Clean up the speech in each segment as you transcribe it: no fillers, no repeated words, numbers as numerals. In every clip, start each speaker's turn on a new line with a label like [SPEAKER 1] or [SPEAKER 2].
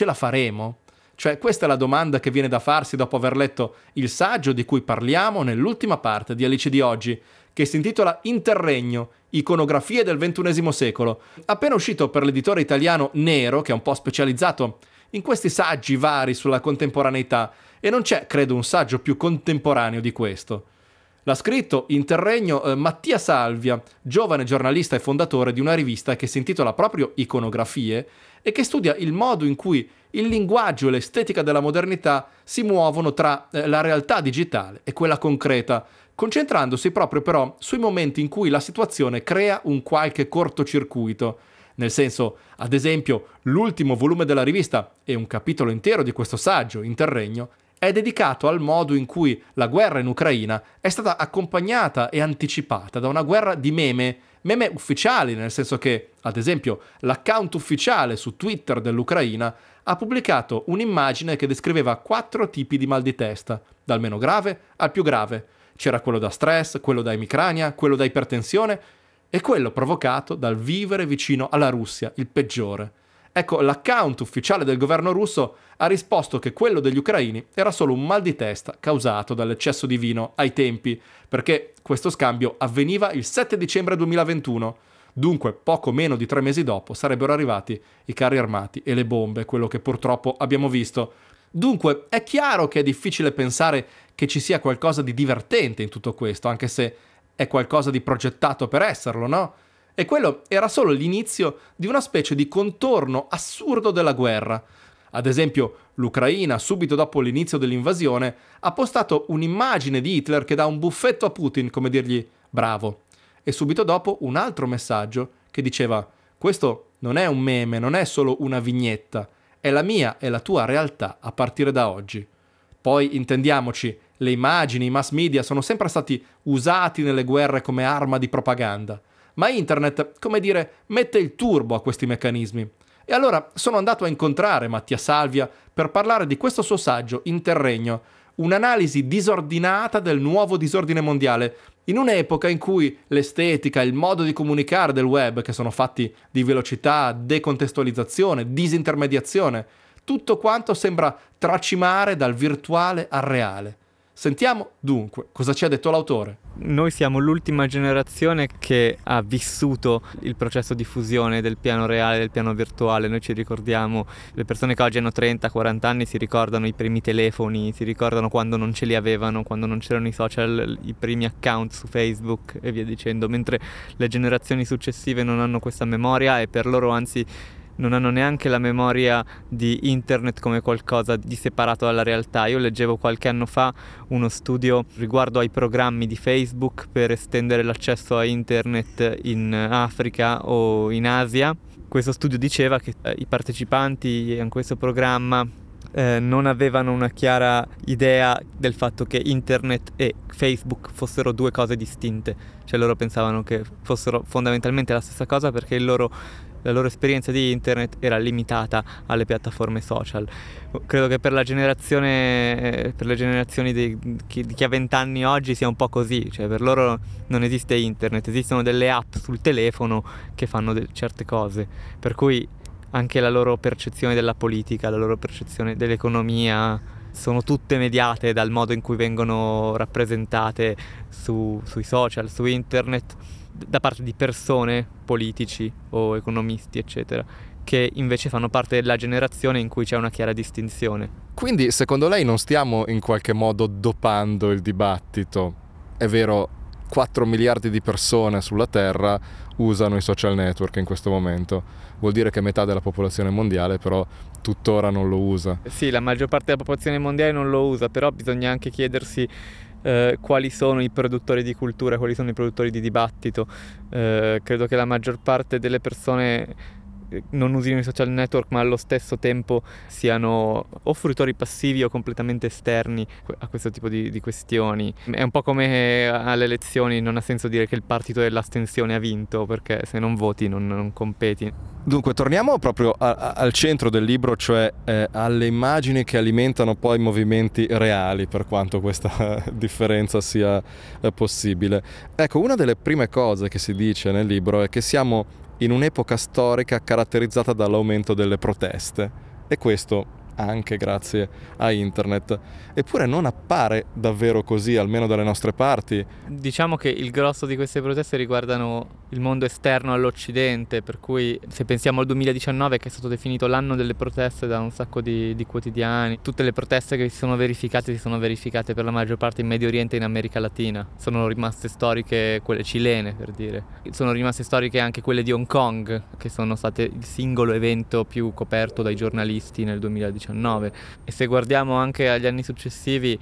[SPEAKER 1] ce la faremo? Cioè, questa è la domanda che viene da farsi dopo aver letto il saggio di cui parliamo nell'ultima parte di Alice di oggi, che si intitola Interregno, iconografie del XXI secolo, appena uscito per l'editore italiano Nero, che è un po' specializzato in questi saggi vari sulla contemporaneità, e non c'è, credo, un saggio più contemporaneo di questo. L'ha scritto Interregno Mattia Salvia, giovane giornalista e fondatore di una rivista che si intitola proprio Iconografie e che studia il modo in cui il linguaggio e l'estetica della modernità si muovono tra la realtà digitale e quella concreta, concentrandosi proprio però sui momenti in cui la situazione crea un qualche cortocircuito. Nel senso, ad esempio, l'ultimo volume della rivista e un capitolo intero di questo saggio, Interregno, è dedicato al modo in cui la guerra in Ucraina è stata accompagnata e anticipata da una guerra di meme ufficiali, nel senso che, ad esempio, l'account ufficiale su Twitter dell'Ucraina ha pubblicato un'immagine che descriveva 4 tipi di mal di testa, dal meno grave al più grave. C'era quello da stress, quello da emicrania, quello da ipertensione e quello provocato dal vivere vicino alla Russia, il peggiore. Ecco, l'account ufficiale del governo russo ha risposto che quello degli ucraini era solo un mal di testa causato dall'eccesso di vino ai tempi, perché questo scambio avveniva il 7 dicembre 2021. Dunque, poco meno di 3 mesi dopo sarebbero arrivati i carri armati e le bombe, quello che purtroppo abbiamo visto. Dunque, è chiaro che è difficile pensare che ci sia qualcosa di divertente in tutto questo, anche se è qualcosa di progettato per esserlo, no? E quello era solo l'inizio di una specie di contorno assurdo della guerra. Ad esempio, l'Ucraina, subito dopo l'inizio dell'invasione, ha postato un'immagine di Hitler che dà un buffetto a Putin, come dirgli bravo. E subito dopo un altro messaggio che diceva: questo non è un meme, non è solo una vignetta, è la mia e la tua realtà a partire da oggi. Poi, intendiamoci, le immagini, i mass media sono sempre stati usati nelle guerre come arma di propaganda. Ma internet, come dire, mette il turbo a questi meccanismi. E allora sono andato a incontrare Mattia Salvia per parlare di questo suo saggio, Interregno, un'analisi disordinata del nuovo disordine mondiale, in un'epoca in cui l'estetica e il modo di comunicare del web, che sono fatti di velocità, decontestualizzazione, disintermediazione, tutto quanto sembra tracimare dal virtuale al reale. Sentiamo dunque cosa ci ha detto l'autore.
[SPEAKER 2] Noi siamo l'ultima generazione che ha vissuto il processo di fusione del piano reale e del piano virtuale. Noi ci ricordiamo, le persone che oggi hanno 30-40 anni si ricordano i primi telefoni, si ricordano quando non ce li avevano, quando non c'erano i social, i primi account su Facebook e via dicendo, mentre le generazioni successive non hanno questa memoria e per loro anzi non hanno neanche la memoria di internet come qualcosa di separato dalla realtà. Io leggevo qualche anno fa uno studio riguardo ai programmi di Facebook per estendere l'accesso a internet in Africa o in Asia. Questo studio diceva che i partecipanti a questo programma non avevano una chiara idea del fatto che internet e Facebook fossero 2 cose distinte, cioè loro pensavano che fossero fondamentalmente la stessa cosa perché la loro esperienza di internet era limitata alle piattaforme social. Credo che per le generazioni di chi ha 20 anni oggi sia un po' così, cioè per loro non esiste internet, esistono delle app sul telefono che fanno certe cose, per cui anche la loro percezione della politica, la loro percezione dell'economia sono tutte mediate dal modo in cui vengono rappresentate sui social, su internet, da parte di persone, politici o economisti, eccetera, che invece fanno parte della generazione in cui c'è una chiara distinzione.
[SPEAKER 3] Quindi, secondo lei, non stiamo in qualche modo dopando il dibattito? È vero, 4 miliardi di persone sulla Terra usano i social network in questo momento. Vuol dire che metà della popolazione mondiale però tuttora non lo usa.
[SPEAKER 2] Sì, la maggior parte della popolazione mondiale non lo usa, però bisogna anche chiedersi quali sono i produttori di cultura, quali sono i produttori di dibattito. Credo che la maggior parte delle persone non usino i social network, ma allo stesso tempo siano o fruitori passivi o completamente esterni a questo tipo di questioni. È un po' come alle elezioni, non ha senso dire che il partito dell'astensione ha vinto, perché se non voti non competi.
[SPEAKER 3] Dunque, torniamo proprio al centro del libro, cioè alle immagini che alimentano poi movimenti reali, per quanto questa differenza sia possibile. Ecco, una delle prime cose che si dice nel libro è che siamo in un'epoca storica caratterizzata dall'aumento delle proteste. e questo anche grazie a internet. Eppure non appare davvero così, almeno dalle nostre parti.
[SPEAKER 2] Diciamo che il grosso di queste proteste riguardano il mondo esterno all'Occidente, per cui se pensiamo al 2019, che è stato definito l'anno delle proteste da un sacco di quotidiani, tutte le proteste che si sono verificate per la maggior parte in Medio Oriente e in America Latina. Sono rimaste storiche quelle cilene, per dire. Sono rimaste storiche anche quelle di Hong Kong, che sono state il singolo evento più coperto dai giornalisti nel 2019. E se guardiamo anche agli anni successivi,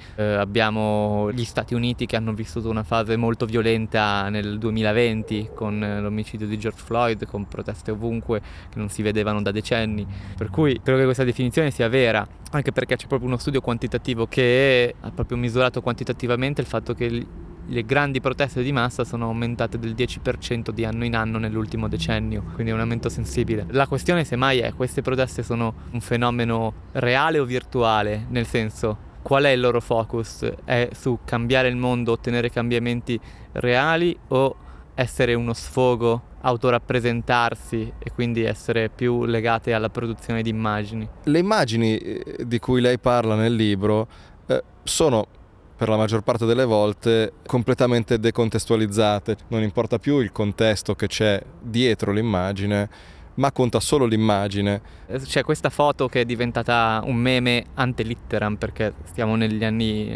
[SPEAKER 2] abbiamo gli Stati Uniti che hanno vissuto una fase molto violenta nel 2020 con l'omicidio di George Floyd, con proteste ovunque che non si vedevano da decenni. Per cui credo che questa definizione sia vera, anche perché c'è proprio uno studio quantitativo che ha proprio misurato quantitativamente il fatto che le grandi proteste di massa sono aumentate del 10% di anno in anno nell'ultimo decennio, quindi è un aumento sensibile. La questione semmai è: queste proteste sono un fenomeno reale o virtuale? Nel senso, qual è il loro focus? È su cambiare il mondo, ottenere cambiamenti reali, o essere uno sfogo, autorappresentarsi e quindi essere più legate alla produzione di immagini?
[SPEAKER 3] Le immagini di cui lei parla nel libro sono per la maggior parte delle volte completamente decontestualizzate. Non importa più il contesto che c'è dietro l'immagine, ma conta solo l'immagine.
[SPEAKER 2] C'è questa foto che è diventata un meme ante litteram, perché stiamo negli anni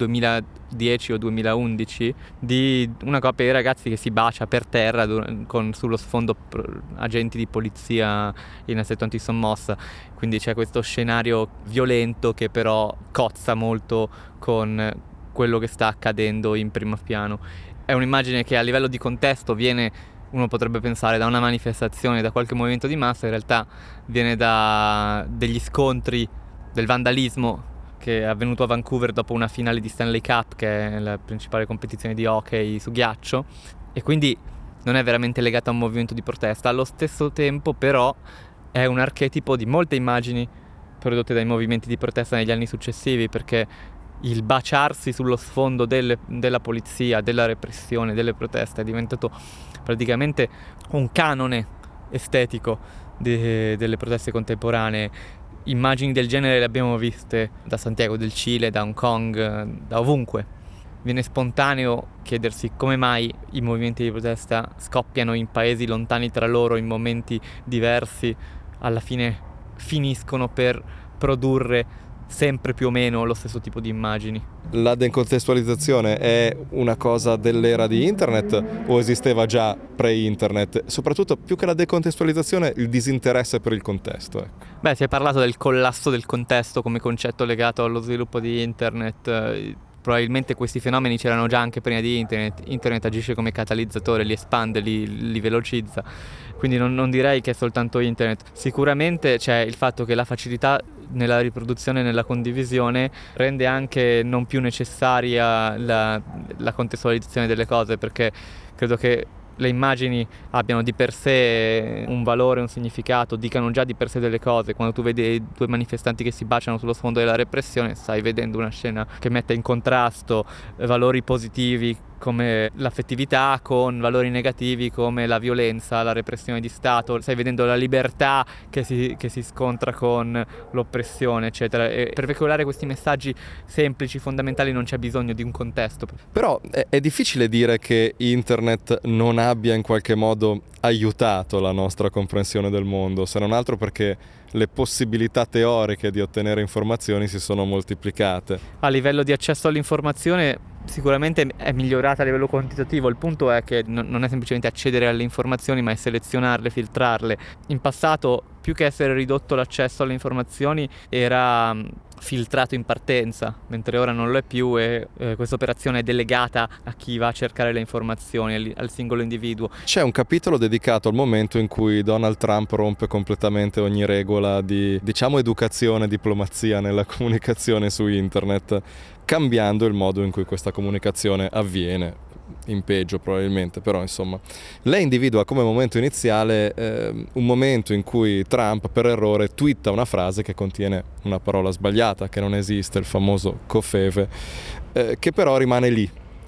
[SPEAKER 2] 2010 o 2011, di una coppia di ragazzi che si bacia per terra con sullo sfondo agenti di polizia in assetto antisommossa. Quindi c'è questo scenario violento che però cozza molto con quello che sta accadendo in primo piano. È un'immagine che a livello di contesto uno potrebbe pensare da una manifestazione, da qualche movimento di massa, in realtà viene da degli scontri, del vandalismo che è avvenuto a Vancouver dopo una finale di Stanley Cup, che è la principale competizione di hockey su ghiaccio, e quindi non è veramente legata a un movimento di protesta. Allo stesso tempo però è un archetipo di molte immagini prodotte dai movimenti di protesta negli anni successivi, perché il baciarsi sullo sfondo della polizia, della repressione, delle proteste è diventato praticamente un canone estetico delle proteste contemporanee. Immagini del genere le abbiamo viste da Santiago del Cile, da Hong Kong, da ovunque. Viene spontaneo chiedersi come mai i movimenti di protesta scoppiano in paesi lontani tra loro, in momenti diversi, alla fine finiscono per produrre sempre più o meno lo stesso tipo di immagini.
[SPEAKER 3] La decontestualizzazione è una cosa dell'era di internet o esisteva già pre-internet? Soprattutto, più che la decontestualizzazione, il disinteresse per il contesto. Ecco.
[SPEAKER 2] Beh, si è parlato del collasso del contesto come concetto legato allo sviluppo di internet. Probabilmente questi fenomeni c'erano già anche prima di internet. Internet agisce come catalizzatore, li espande, li velocizza. Quindi non direi che è soltanto internet. Sicuramente c'è il fatto che la facilità nella riproduzione e nella condivisione rende anche non più necessaria la contestualizzazione delle cose, perché credo che le immagini abbiano di per sé un valore, un significato, dicano già di per sé delle cose. Quando tu vedi due manifestanti che si baciano sullo sfondo della repressione, stai vedendo una scena che mette in contrasto valori positivi come l'affettività con valori negativi come la violenza, la repressione di Stato. Stai vedendo la libertà che si scontra con l'oppressione, eccetera. E per veicolare questi messaggi semplici, fondamentali, non c'è bisogno di un contesto.
[SPEAKER 3] Però è difficile dire che internet non abbia in qualche modo aiutato la nostra comprensione del mondo, se non altro perché le possibilità teoriche di ottenere informazioni si sono moltiplicate.
[SPEAKER 2] A livello di accesso all'informazione sicuramente è migliorata a livello quantitativo. Il punto è che non è semplicemente accedere alle informazioni, ma è selezionarle, filtrarle. In passato, più che essere ridotto l'accesso alle informazioni, era filtrato in partenza, mentre ora non lo è più, e questa operazione è delegata a chi va a cercare le informazioni, al singolo individuo.
[SPEAKER 3] C'è un capitolo dedicato al momento in cui Donald Trump rompe completamente ogni regola di, diciamo, educazione e diplomazia nella comunicazione su internet, cambiando il modo in cui questa comunicazione avviene. In peggio probabilmente, però insomma lei individua come momento iniziale un momento in cui Trump per errore twitta una frase che contiene una parola sbagliata, che non esiste, il famoso covfefe, che però rimane lì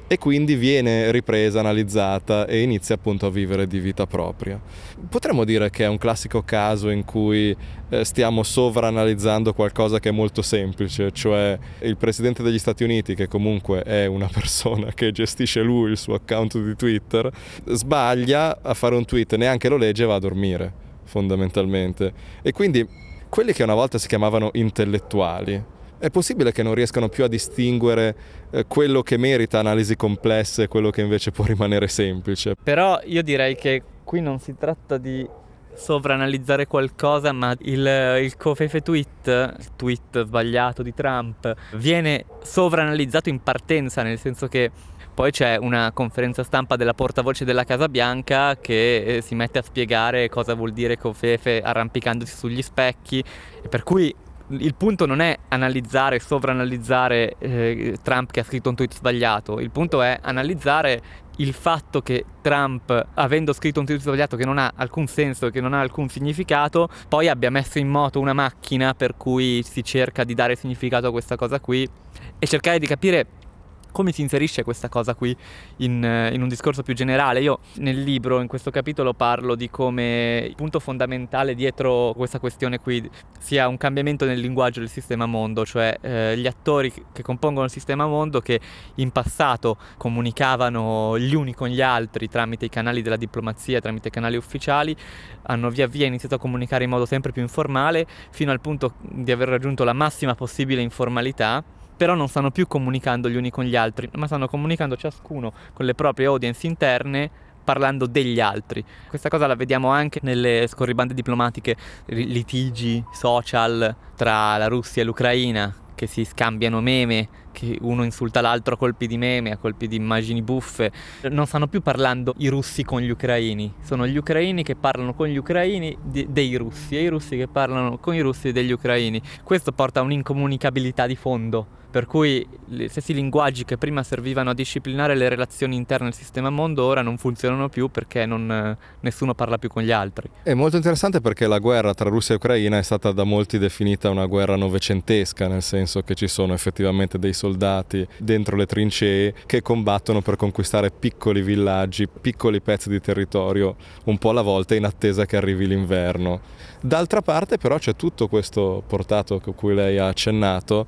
[SPEAKER 3] e quindi viene ripresa, analizzata e inizia appunto a vivere di vita propria. Potremmo dire che è un classico caso in cui stiamo sovraanalizzando qualcosa che è molto semplice, cioè il presidente degli Stati Uniti, che comunque è una persona che gestisce lui il suo account di Twitter, sbaglia a fare un tweet, neanche lo legge e va a dormire, fondamentalmente. E quindi quelli che una volta si chiamavano intellettuali, è possibile che non riescano più a distinguere quello che merita analisi complesse e quello che invece può rimanere semplice.
[SPEAKER 2] Però io direi che qui non si tratta di sovraanalizzare qualcosa, ma il covfefe tweet, il tweet sbagliato di Trump, viene sovraanalizzato in partenza, nel senso che poi c'è una conferenza stampa della portavoce della Casa Bianca che si mette a spiegare cosa vuol dire covfefe arrampicandosi sugli specchi, e per cui il punto non è analizzare, sovraanalizzare Trump che ha scritto un tweet sbagliato, il punto è analizzare il fatto che Trump, avendo scritto un tweet sbagliato che non ha alcun senso e che non ha alcun significato, poi abbia messo in moto una macchina per cui si cerca di dare significato a questa cosa qui e cercare di capire come si inserisce questa cosa qui in un discorso più generale. Io nel libro, in questo capitolo, parlo di come il punto fondamentale dietro questa questione qui sia un cambiamento nel linguaggio del sistema mondo, cioè gli attori che compongono il sistema mondo, che in passato comunicavano gli uni con gli altri tramite i canali della diplomazia, tramite i canali ufficiali, hanno via via iniziato a comunicare in modo sempre più informale, fino al punto di aver raggiunto la massima possibile informalità. Però non stanno più comunicando gli uni con gli altri, ma stanno comunicando ciascuno con le proprie audience interne, parlando degli altri. Questa cosa la vediamo anche nelle scorribande diplomatiche, litigi social tra la Russia e l'Ucraina, che si scambiano meme, che uno insulta l'altro a colpi di meme, a colpi di immagini buffe. Non stanno più parlando i russi con gli ucraini, sono gli ucraini che parlano con gli ucraini dei russi e i russi che parlano con i russi degli ucraini. Questo porta a un'incomunicabilità di fondo, per cui gli stessi linguaggi che prima servivano a disciplinare le relazioni interne al sistema mondo ora non funzionano più perché nessuno parla più con gli altri.
[SPEAKER 3] È molto interessante perché la guerra tra Russia e Ucraina è stata da molti definita una guerra novecentesca, nel senso che ci sono effettivamente dei soldati dentro le trincee che combattono per conquistare piccoli villaggi, piccoli pezzi di territorio, un po' alla volta, in attesa che arrivi l'inverno. D'altra parte però c'è tutto questo portato a cui lei ha accennato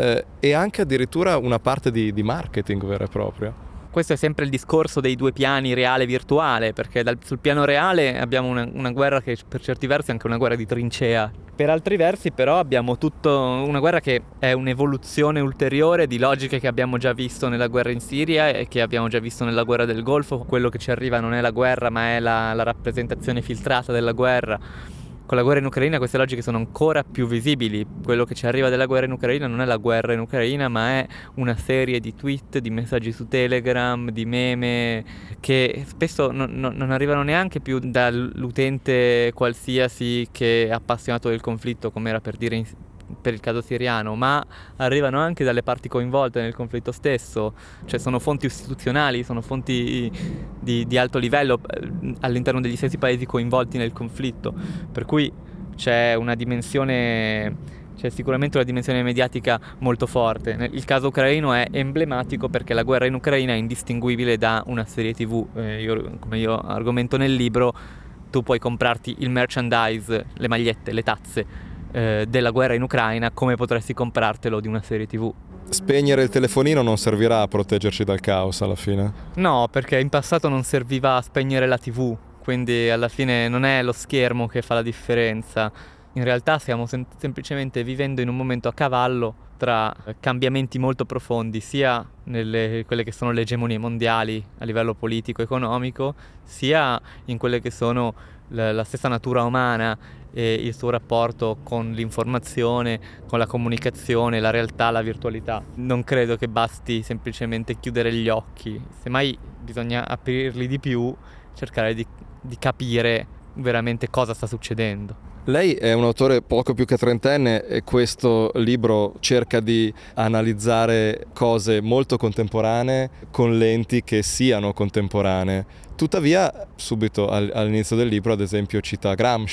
[SPEAKER 3] e anche addirittura una parte di marketing vera e propria.
[SPEAKER 2] Questo è sempre il discorso dei due piani, reale e virtuale, perché sul piano reale abbiamo una guerra che per certi versi è anche una guerra di trincea. Per altri versi però abbiamo una guerra che è un'evoluzione ulteriore di logiche che abbiamo già visto nella guerra in Siria e che abbiamo già visto nella guerra del Golfo. Quello che ci arriva non è la guerra, ma è la rappresentazione filtrata della guerra. Con la guerra in Ucraina queste logiche sono ancora più visibili. Quello che ci arriva dalla guerra in Ucraina non è la guerra in Ucraina, ma è una serie di tweet, di messaggi su Telegram, di meme che spesso non arrivano neanche più dall'utente qualsiasi che è appassionato del conflitto, come era per dire per il caso siriano, ma arrivano anche dalle parti coinvolte nel conflitto stesso. Cioè sono fonti istituzionali, sono fonti di alto livello all'interno degli stessi paesi coinvolti nel conflitto, per cui c'è sicuramente una dimensione mediatica molto forte. Il caso ucraino è emblematico perché la guerra in Ucraina è indistinguibile da una serie TV. Come io argomento nel libro, tu puoi comprarti il merchandise, le magliette, le tazze della guerra in Ucraina come potresti comprartelo di una serie TV.
[SPEAKER 3] Spegnere il telefonino non servirà a proteggerci dal caos alla fine?
[SPEAKER 2] No, perché in passato non serviva a spegnere la TV, quindi alla fine non è lo schermo che fa la differenza. In realtà stiamo semplicemente vivendo in un momento a cavallo tra cambiamenti molto profondi, sia nelle quelle che sono le egemonie mondiali a livello politico-economico, sia in quelle che sono la stessa natura umana e il suo rapporto con l'informazione, con la comunicazione, la realtà, la virtualità. Non credo che basti semplicemente chiudere gli occhi, semmai bisogna aprirli di più, cercare di capire veramente cosa sta succedendo.
[SPEAKER 3] Lei è un autore poco più che trentenne e questo libro cerca di analizzare cose molto contemporanee con lenti che siano contemporanee. Tuttavia, subito all'inizio del libro, ad esempio, cita Gramsci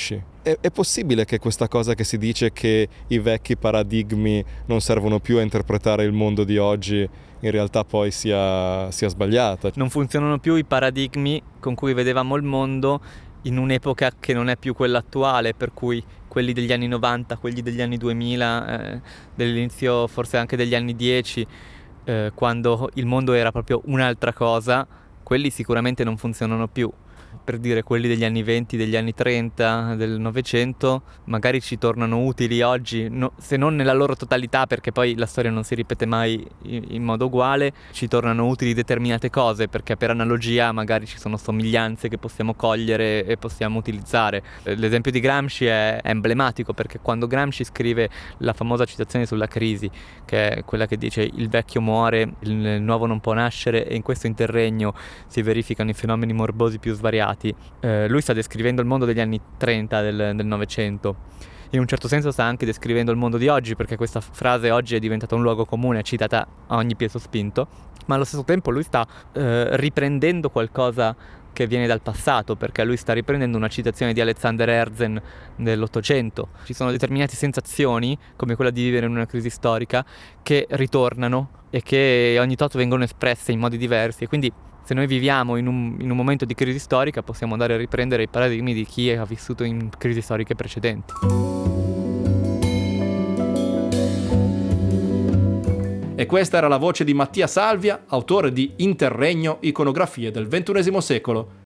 [SPEAKER 3] È possibile che questa cosa che si dice che i vecchi paradigmi non servono più a interpretare il mondo di oggi in realtà poi sia sbagliata?
[SPEAKER 2] Non funzionano più i paradigmi con cui vedevamo il mondo in un'epoca che non è più quella attuale, per cui quelli degli anni 90, quelli degli anni 2000, dell'inizio forse anche degli anni 10, quando il mondo era proprio un'altra cosa, quelli sicuramente non funzionano più. Per dire, quelli degli anni 20, degli anni 30, del Novecento, magari ci tornano utili oggi, se non nella loro totalità, perché poi la storia non si ripete mai in modo uguale, ci tornano utili determinate cose, perché per analogia magari ci sono somiglianze che possiamo cogliere e possiamo utilizzare. L'esempio di Gramsci è emblematico, perché quando Gramsci scrive la famosa citazione sulla crisi, che è quella che dice il vecchio muore, il nuovo non può nascere e in questo interregno si verificano i fenomeni morbosi più svariati, lui sta descrivendo il mondo degli anni 30 del Novecento. In un certo senso sta anche descrivendo il mondo di oggi, perché questa frase oggi è diventata un luogo comune, citata a ogni piè sospinto, ma allo stesso tempo lui sta riprendendo qualcosa che viene dal passato, perché lui sta riprendendo una citazione di Alexander Herzen dell'Ottocento. Ci sono determinate sensazioni, come quella di vivere in una crisi storica, che ritornano e che ogni tanto vengono espresse in modi diversi, e quindi se noi viviamo in un momento di crisi storica possiamo andare a riprendere i paradigmi di chi ha vissuto in crisi storiche precedenti.
[SPEAKER 1] E questa era la voce di Mattia Salvia, autore di Interregno, iconografie del XXI secolo,